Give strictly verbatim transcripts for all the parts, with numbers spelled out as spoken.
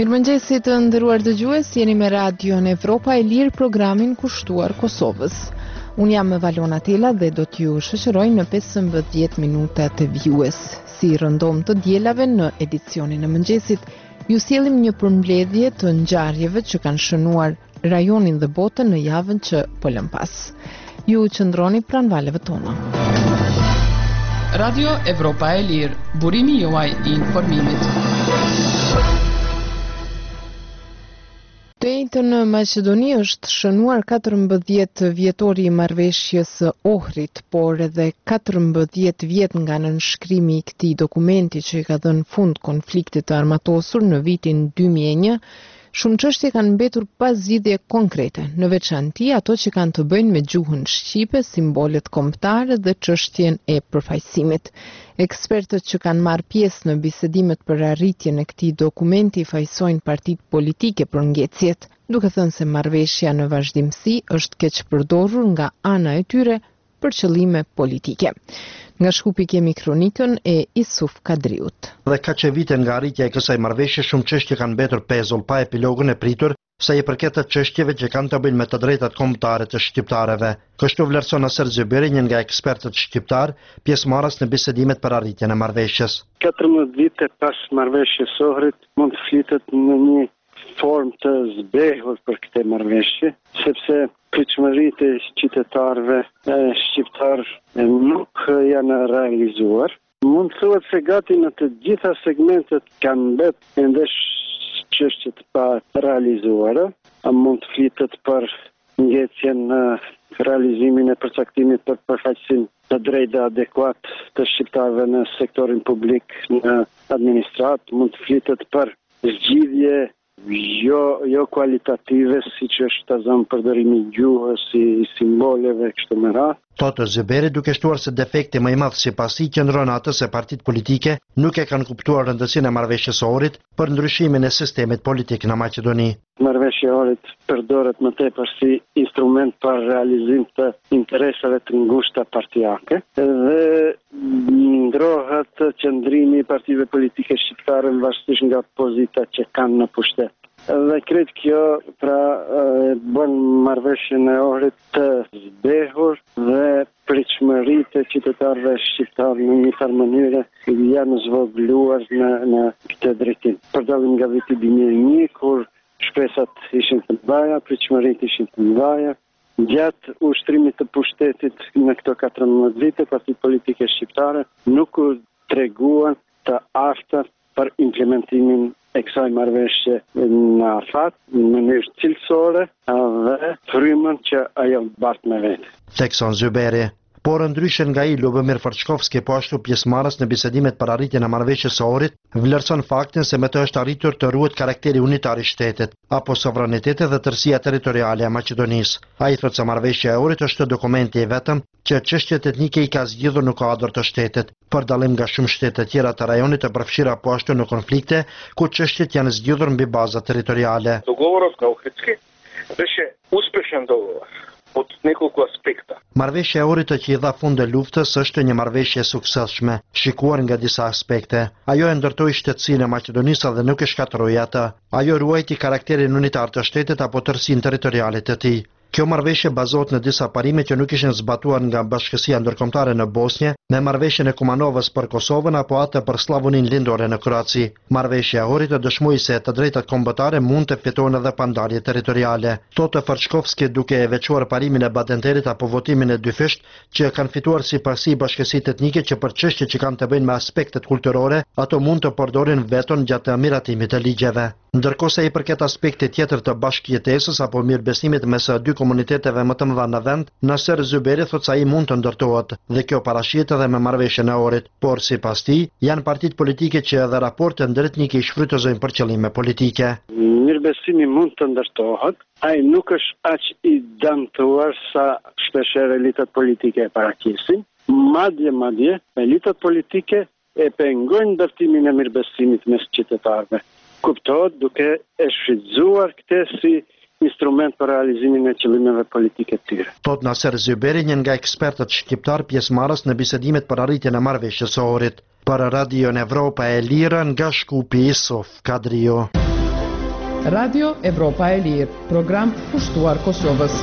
Mirëmëngjesi të nderuar dëgjues, jeni me Radion Evropa e Lirë, programin kushtuar Kosovës. Unë jam Valona Tela dhe do t'ju shoqëroj në pesëmbëdhjetë minuta të vjues. Si rëndom të dielave në edicionin e mëngjesit, ju sjellim një përmbledhje të ngjarjeve që kanë shënuar rajonin dhe botën në javën që po lëm pas. Ju qëndroni pranë valeve tona. Radio Evropa e Lirë, burimi juaj i informimit. Të njëjtën në Maqedoni është shënuar katërmbëdhjetë vjetori i marrëveshjes së Ohrit, por edhe katërmbëdhjetë vjet nga nënshkrimi i këtij dokumenti që i ka dhënë fund konfliktit të armatosur në vitin dy mijë e një. Shumë çështje kanë mbetur pa zgjidhje konkrete, në veçanti ato që kanë të bëjnë me gjuhën shqipe, simbolet kombëtare dhe çështjen e përfaqësimit. Ekspertët që kanë marrë pjesë në bisedimet për arritjen e këtij dokumenti fajsojnë partitë politike për ngecjet, duke thënë se marrëveshja në vazhdimsi është keq përdorur nga ana e tyre për qëllime politike. Nga Shkupi kemi kronikën e Isuf Kadriut. Dhe ka që vite nga arritja e kësaj marrëveshje, shumë çështje kanë mbetur pezull pa epilogën e pritur sa i përket të çështjeve që kanë të bëjnë me të drejtat kombëtare të shqiptarëve. Kështu vlerëson Aser Zyberi, një nga ekspertët shqiptar, pjesëmarrës në bisedimet për arritjen e marrëveshjes. katërmbëdhjetë vite pas marrëveshjes së Ohrit, mund të flitet në një formë të zbehur për këtë marrëveshje, sepse pritshmëritë e qytetarëve shqiptar nuk janë realizuar. Mund të thuhet se gati në të gjitha segmentet kanë mbetur ende çështje të pa realizuara. Mund të flitet për ngecjen në realizimin e përcaktimit për përfaqësim të drejtë adekuat të shqiptarëve në sektorin publik, në administrat. Mund të flitet për zgjidhje jo jo kualitative, siç është ta zënë përdorimi i gjuhës, si simboleve kështu me radhë. Thotë Zyberi, duke shtuar se defekti më i madh sipas tij qëndron atë se partitë politike nuk e kanë kuptuar rëndësinë e marrëveshjes së Ohrit për ndryshimin e sistemit politik në Maqedoni. Marrëveshja e Ohrit përdoret më tepër si instrument për realizim të interesave të ngushta partijake dhe ndrohet qëndrimi i partive politike shqiptare varësisht nga pozitat që kanë në pushtet. Dhe kret kjo pra bën marrëveshjen e Ohrit të zbehur dhe pritshmëritë e qytetarëve shqiptar në një farë mënyrë janë zvogëluar në në këtë drejtim. Për dallim nga viti dy mijë e një, kur shpresat ishin të mëdha, pritshmëritë ishin të mëdha, gjatë ushtrimit të pushtetit në këto katërmbëdhjetë vite, partitë politike shqiptare nuk u treguan të afta për implementimin e kësaj marrëveshje në afat, në mënyrë cilësore dhe frymën që ajo bart me vete. Thekson Zyberi. Por ndryshe nga i Lubomir Farçkovski, po ashtu pjesëmarrës në bisedimet për arritjen e marrëveshjes së Ohrit, vlerëson faktin se me të është arritur të ruhet karakteri unitar i shtetit, apo sovraniteti dhe tërësia territoriale e Maqedonisë. Ai thotë se marrëveshja e Ohrit është dokumenti i vetëm që çështjet etnike i ka zgjidhur në kuadër të shtetit, për dallim nga shumë shtete tjera të rajonit të përfshira po ashtu në konflikte, ku çështjet janë zgjidhur mbi baza territoriale. Dogovorот na Ohridski беше успешен договор od nekoliko aspekta. Marrëveshja e Ohrit që i dha fund luftës është një marrëveshje e suksesshme, shikuar nga disa aspekte. Ajo e ndërtoi shtetësinë e Maqedonisë dhe nuk e shkatërroi atë. Ajo ruajti karakterin unitar të shtetit apo tërësinë territoriale të tij. Kjo marrëveshje bazohet në disa parime që nuk ishin zbatuar nga Bashkësia Ndërkombëtare në Bosnjë, me marrëveshjen e Kumanovës për Kosovën apo atë për Sllavonin lindore në Kroaci. Marrëveshja e Ohrit dëshmoi se të drejtat kombëtare mund të fitohen edhe pa ndarje territoriale. Thotë Farçkovski, duke e veçuar parimin e Badenterit apo votimin e dyfisht që kanë fituar sipërsi bashkësitë etnike që për çështje që kanë të bëjnë me aspektet kulturore, ato mund të përdorin veton gjatë miratimit të ligjeve. Ndërkohë sa i përket aspektit tjetër të bashkëjetesës apo mirëbesimit mes dy komuniteteve më të mëdha në vend, Aser Zyberi thotë se ai mund të ndërtohet dhe kjo parashihet edhe me marrëveshjen e Ohrit, por sipas tij janë partitë politike që edhe raportet ndëretnike i shfrytëzojnë për qëllime politike. Mirëbesimi mund të ndërtohet, ai nuk është aq i dëmtuar sa shpeshherë elitat politike e paraqisin. Madje madje elitat politike e pengojnë ndërtimin e mirëbesimit mes qytetarëve. Kuptohet duke e shfrytzuar këtë si instrument për realizimin e qëllimeve politike të tyre. Thot Aser Zyberi, një nga ekspertët shqiptar pjesëmarrës në bisedimet për arritjen e marrëveshjes së Ohrit. Për Radion Evropa e Lirë, nga Shkupi, Isuf Kadriu. Radio Evropa e Lirë, program pushtuar Kosovës.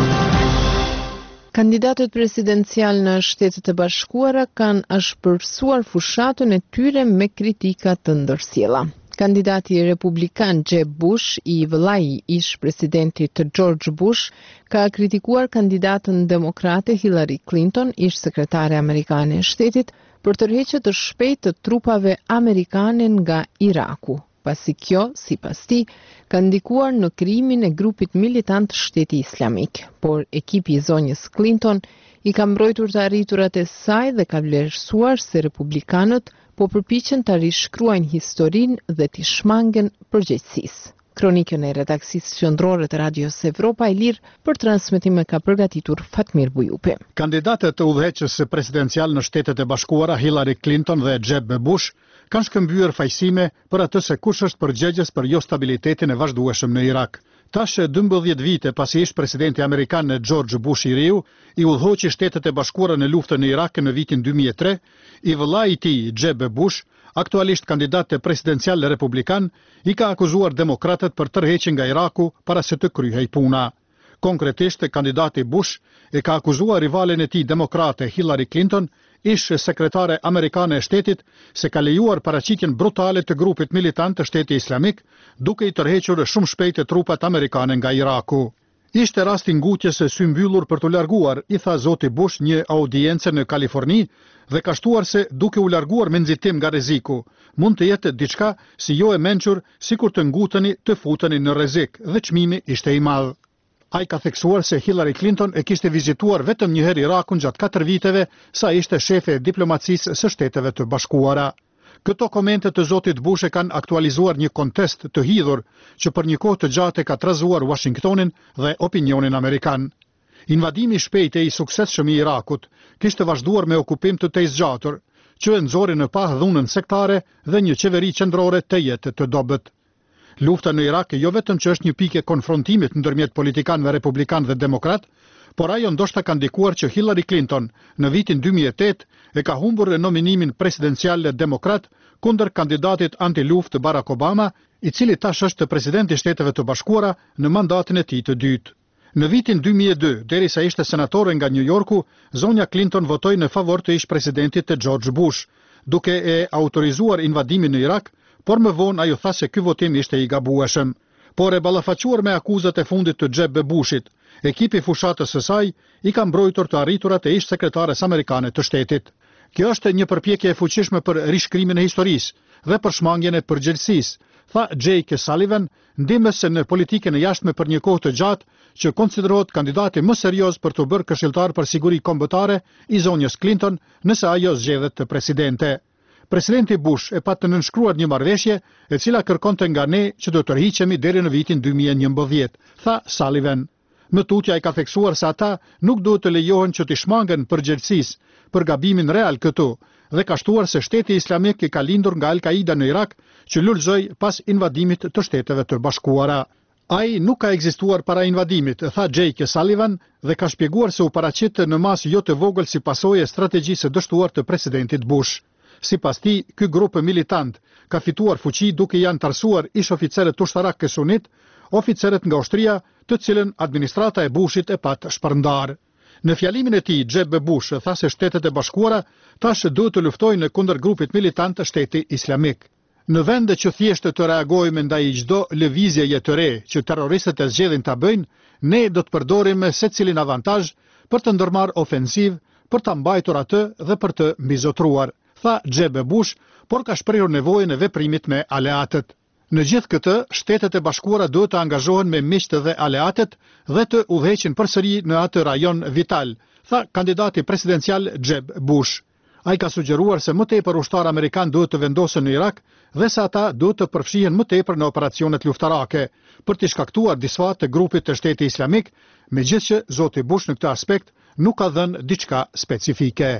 Kandidatët presidencial në Shtetet e Bashkuara kanë shpërfsuar fushatën e tyre me kritika të ndërsjella. Kandidati republikan Jeb Bush, i vëllai ish presidentit George Bush, ka kritikuar kandidatën demokrate Hillary Clinton, ish sekretare amerikane e shtetit, për tërheqje të shpejtë të trupave amerikane nga Iraku, pasi kjo, sipas tij, ka ndikuar në krijimin e grupit militant Shteti Islamik, por ekipi i zonjës Clinton i ka mbrojtur të arriturat e saj dhe ka vlerësuar se republikanët po përpiqen të rishkruajnë historinë dhe t'i shmangen përgjegjësisë. Kronikën e redaksisë qendrore të Radios Evropa e Lirë për transmetim ka përgatitur Fatmir Bujupi. Kandidatët të udhëheqës presidencial në Shtetet e Bashkuara Hillary Clinton dhe Jeb Bush kanë shkëmbyer fajsime për atë se kush është përgjegjës për jo stabilitetin e vazhdueshëm në Irak. Tash dymbëdhjetë vite pasi ish presidenti amerikan George Bush i riu i udhëhoqi Shtetet e Bashkuara në luftën në Irak në vitin dy mijë e tre, i vëllai i tij Jeb Bush, aktualisht kandidat presidencial republikan, i ka akuzuar demokratët për tërheqjen nga Iraku para se të kryhej puna. Konkretisht, kandidati Bush e ka akuzuar rivalen e tij demokrate Hillary Clinton, ish sekretare amerikane e shtetit, se ka lejuar paraqitjen brutale të grupit militant të Shteti Islamik, duke i tërhequr shumë shpejt trupat amerikane nga Iraku. Ishte rasti ngutjes së mbyllur për të larguar, i tha zoti Bush një audiencë në Kaliforni dhe ka shtuar se duke u larguar me nxitim nga rreziku, mund të jetë diçka si jo e mençur, sikur të nguteni të futeni në rrezik dhe çmimi ishte i madh. Ai ka theksuar se Hillary Clinton e kishte vizituar vetëm një herë Irakun gjatë katër viteve sa ishte shefe e diplomacisë së Shteteve të Bashkuara. Këto komente të zotit Bush e kanë aktualizuar një kontest të hidhur që për një kohë të gjatë ka trazuar Washingtonin dhe opinionin amerikan. Invadimi i shpejtë i suksesshëm i Irakut kishte vazhduar me okupim të tezgjatur, që e nxori në pah dhunën sektare dhe një qeveri qendrore të jetë të dobët. Lufta në Irak jo vetëm që është një pikë e konfrontimit ndërmjet politikanëve republikan dhe demokrat, por ajo ndoshta ka ndikuar që Hillary Clinton në vitin dy mijë e tetë e ka humbur nominimin presidencial demokrat kundër kandidatit anti-luftë Barack Obama, i cili tash është presidenti i Shteteve të Bashkuara në mandatin e tij të dytë. Në vitin dy mijë e dy, derisa ishte senatore nga New Yorku, zonja Clinton votoi në favor të ish presidentit të George Bush, duke e autorizuar invadimin në Irak, por më vonë ajo tha se ky votim ishte i gabueshëm. Por e ballafaquar me akuzat e fundit të Jeb Bushit, ekipi fushatës së saj i ka mbrojtur të arriturat e ish sekretares amerikane të shtetit. Kjo është një përpjekje e fuqishme për rishkrimin e historisë dhe për shmangjen e përgjegjësisë, tha Jake Sullivan, ndihmës në politikën e jashtme për një kohë të gjatë, që konsiderohet kandidati më serioz për të bërë këshilltar për siguri kombëtare i zonjës Clinton nëse ajo zgjedhet të presidente. Presidenti Bush e pa të nënshkruar një marrëveshje e cila kërkonte nga ne që do të tërhiqemi deri në vitin dy mijë e njëmbëdhjetë, tha Sullivan. Më tutja e ka theksuar se ata nuk duhet të lejohen që të shmangen përgjegjësisë për gabimin real këtu dhe ka shtuar se Shteti Islamik i ka lindur nga Al-Qaida në Irak që lulëzoi pas invadimit të Shteteve të Bashkuara. Ai nuk ka ekzistuar para invadimit, tha Jake Sullivan dhe ka shpjeguar se u paraqit në masë jo të vogël si pasojë e strategjisë së dështuar të presidentit Bush. Sipas tij, ky grup militant ka fituar fuqi duke janë tarsuar ish oficerët ushtarak sunit, oficerët nga ushtria, të cilën administrata e Bushit e pat shpërndar. Në fjalimin e tij, Jeb Bush tha se Shtetet e Bashkuara tash duhet të luftojnë kundër grupit militant të Shteti Islamik. Në vend që thjesht të reagojmë ndaj çdo lëvizjeje të re që terroristët e zgjedhin ta bëjnë, ne do të përdorim secilin avantazh për të ndërmarrë ofensiv, për ta mbajtur atë dhe për të mbizotruar, tha Jeb Bush, por ka shprehur nevojën e veprimit me aleatët. Në gjithë këtë, Shtetet e Bashkuara duhet të angazhohen me miqtë dhe aleatët dhe të udhëheqin përsëri në atë rajon vital, tha kandidati presidencial Jeb Bush. Ai ka sugjeruar se më tepër ushtar amerikan duhet të vendosen në Irak dhe se ata duhet të përfshihen më tepër në operacionet luftarake për të shkaktuar disfat të grupit të Shteti Islamik, megjithëse zoti Bush në këtë aspekt nuk ka dhënë diçka specifike.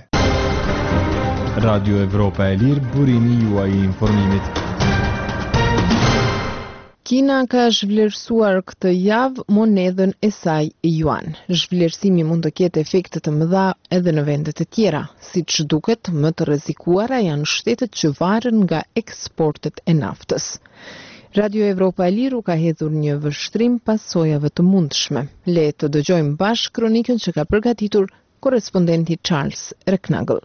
Radio Evropa e Lirë, burimi juaj i informimit. Kina ka zhvlerësuar këtë javë monedhën e saj yuan. Zhvlerësimi mund të ketë efekte të mëdha edhe në vende të tjera, siç duket më të rrezikuara janë shtetet që varen nga eksportet e naftës. Radio Evropa e Liru ka hedhur një vështrim pas sojave të mundshme. Le të dëgjojmë bashkë kronikën që ka përgatitur korrespondenti Charles Reknagel.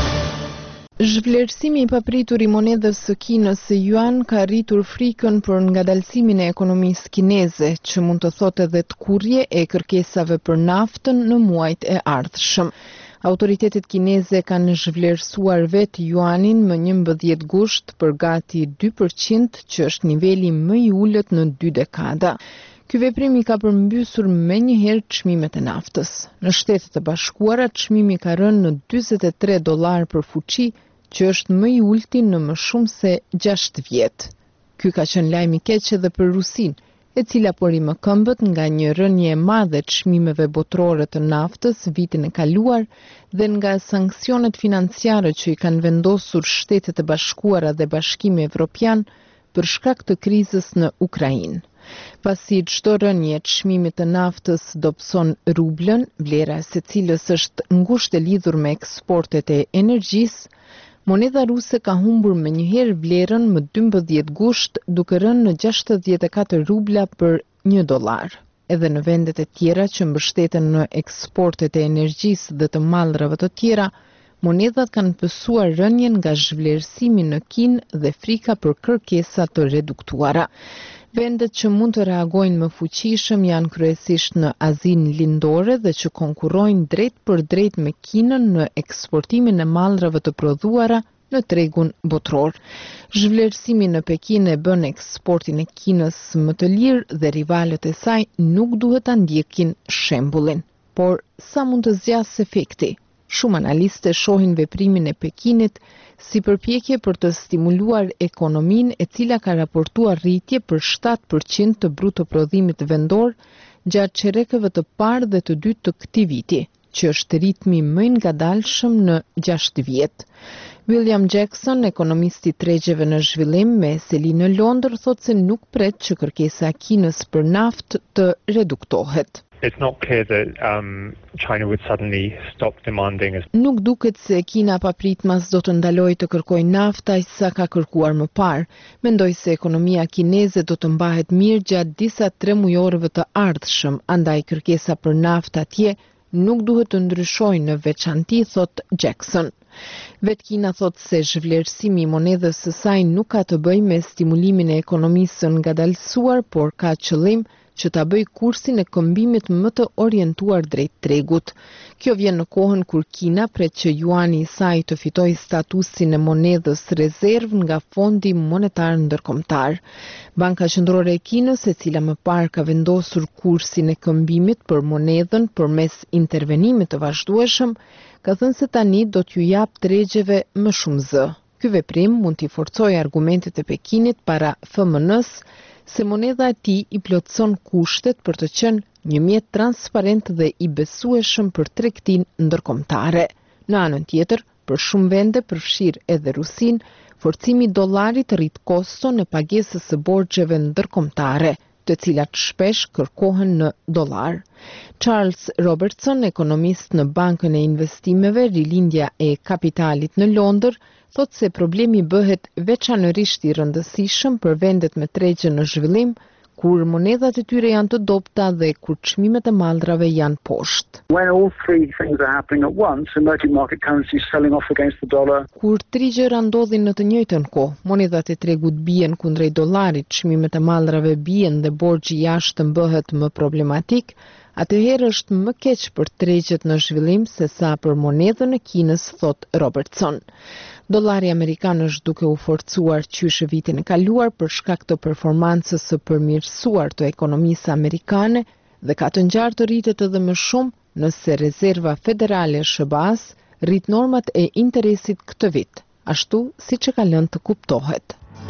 Zhvlerësimi i papritur i monedhës së Kinës së yuan ka rritur frikën për ngadalësimin e ekonomisë kineze, që mund të thotë edhe të kurrje e kërkesave për naftën në muajt e ardhshëm. Autoritetet kineze kanë zhvlerësuar vetë yuanin më njëmbëdhjetë gusht për gati dy përqind, që është niveli më i ulët në dy dekada. Ky veprim i ka përmbysur menjëherë çmimet e naftës. Në Shtetet e Bashkuara çmimi ka rënë në dyzet e tre dollar për fuqi, që është më i ulti në më shumë se gjashtë vjet. Ky ka qenë lajm i keq edhe për Rusinë, e cila pori më këmbët nga një rënje e madhe të çmimeve botërore të naftës vitin e kaluar dhe nga sanksionet financiare që i kanë vendosur Shtetet e Bashkuara dhe Bashkimi Evropian për shkak të krizës në Ukrainë. Pasi çdo rënje e çmimit të naftës dobëson rublën, vlera e secilës është ngushtë e lidhur me eksportet e energjisë, monedha ruse ka humbur menjëherë vlerën më dymbëdhjetë gusht, duke rënë në gjashtëdhjetë e katër rubla për një dollar. Edhe në vendet e tjera që mbështeten në eksportet e energjisë dhe të mallrave të tjera, monedhat kanë pësuar rënjen nga zhvlerësimi në Kinë dhe frika për kërkesa të reduktuara. Vendet që mund të reagojnë më fuqishëm janë kryesisht në Azinë Lindore dhe që konkurrojnë drejt për drejt me Kinën në eksportimin e mallrave të prodhuara në tregun botror. Zhvlerësimi në Pekin e bën eksportin e Kinës më të lirë dhe rivalët e saj nuk duhet ta ndjekin shembullin. Por sa mund të zgjasë efekti? Shumë analistë shohin veprimin e Pekinit si përpjekje për të stimuluar ekonominë, e cila ka raportuar rritje për shtatë përqind të bruto prodhimit vendor gjatë çerekëve të parë dhe të dytë të këtij viti, që është ritmi më i ngadalshëm në gjashtë vjet. William Jackson, ekonomisti i tregjeve në zhvillim me seli në Londër, thotë se nuk pret që kërkesa e Kinës për naftë të reduktohet. It's not clear that um, China would suddenly stop demanding. Nuk duket se Kina papritmas do të ndalojë të kërkojë naftë aq sa ka kërkuar më parë. Mendoj se ekonomia kineze do të mbahet mirë gjatë disa tremujorëve të ardhshëm, andaj kërkesa për naftë atje nuk duhet të ndryshojë në veçanti, thot Jackson. Vet Kina thot se zhvlerësimi i monedhës së saj nuk ka të bëjë me stimulimin e ekonomisë ngadalësuar, por ka qëllim që ta bëj kursin e këmbimit më të orientuar drejt tregut. Kjo vjen në kohën kur Kina pret që juani i saj të fitojë statusin e monedhës rezervë nga Fondi Monetar Ndërkombëtar. Banka Qendrore e Kinës, e cila më parë ka vendosur kursin e këmbimit për monedhën përmes intervenimit të vazhdueshëm, ka thënë se tani do t'ju jap tregjeve më shumë zë. Ky veprim mund t'i forcojë argumentet e Pekinit para F M N-s se monedha e tij i plotson kushtet për të qenë një mjet transparent dhe i besueshëm për tregtinë ndërkombëtare. Në anën tjetër, për shumë vende, përfshirë edhe Rusinë, forcimi i dollarit rrit koston e pagesës së borxheve ndërkombëtare, të cilat shpesh kërkohen në dollar. Charles Robertson, ekonomist në Bankën e Investimeve Rilindja e Kapitalit në Londër, thot se problemi bëhet veçanërisht i rëndësishëm për vendet me tregje në zhvillim, kur monedhat e tyre janë të dobta dhe kur çmimet e mallrave janë poshtë. When all three things are happening at once, emerging market currencies selling off against the dollar. Kur tri gjëra ndodhin në të njëjtën kohë, monedhat e tregut bien kundrejt dollarit, çmimet e mallrave bien dhe borxhi i jashtëm bëhet më problematik, atëherë është më keq për tregjet në zhvillim se sa për monedhën e Kinës, thot Robertson. Dollari amerikan është duke u forcuar qyshe vitin e kaluar për shkak të performancës së përmirësuar të ekonomisë amerikane dhe ka të ngjarë të rritet edhe më shumë nëse Rezerva Federale e S B A-s rrit normat e interesit këtë vit, ashtu siç e ka lënë të kuptohet.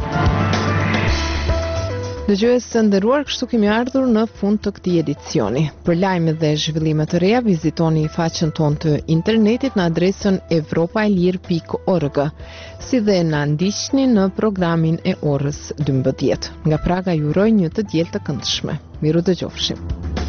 Dëgjues të nderuar, kështu kemi ardhur në fund të këtij edicioni. Për lajme dhe zhvillime të reja, vizitoni faqen tonë të internetit në adresën evropaelir pikë org, si dhe na ndiqni në programin e orës dymbëdhjetë. Nga Praga ju uroj një të diel të këndshme. Miru dëgjofshim.